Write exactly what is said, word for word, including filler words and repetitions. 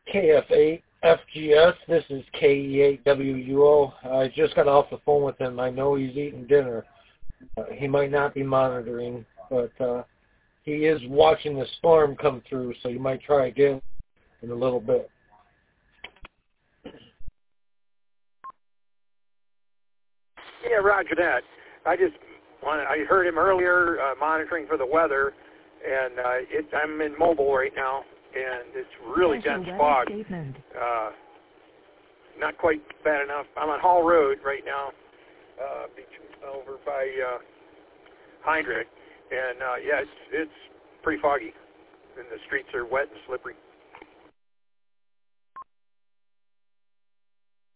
K F eight F G S. This is K E eight W U O. I just got off the phone with him. I know he's eating dinner. Uh, he might not be monitoring, but uh, he is watching the storm come through, so you might try again in a little bit. Yeah, roger that. I just wanted, I heard him earlier uh, monitoring for the weather, and uh, it, I'm in Mobile right now, and it's really Special dense fog. Uh, not quite bad enough. I'm on Hall Road right now, uh, over by uh, Heinrich, and uh, yeah, it's, it's pretty foggy, and the streets are wet and slippery.